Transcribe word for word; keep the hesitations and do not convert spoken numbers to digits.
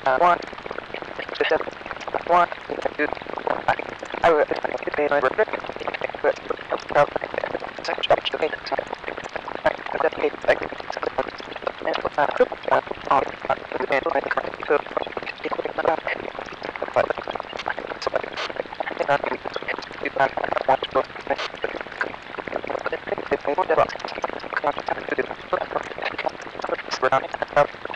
Uh, one, just one, two, I, I would say my regret, but about such a to make I dedicate like and uh, group uh, on the man like so it not but not you can watch both but if they want to